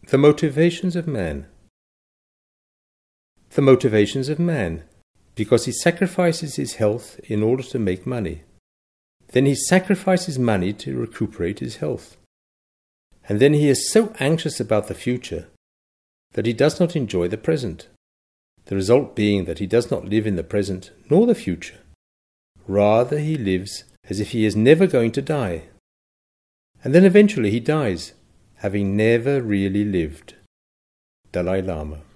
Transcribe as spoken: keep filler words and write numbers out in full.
The motivations of man. The motivations of man, because he sacrifices his health in order to make money. Then he sacrifices money to recuperate his health. And then he is so anxious about the future that he does not enjoy the present, the result being that he does not live in the present nor the future. Rather, he lives as if he is never going to die. And then eventually he dies, having never really lived. Dalai Lama.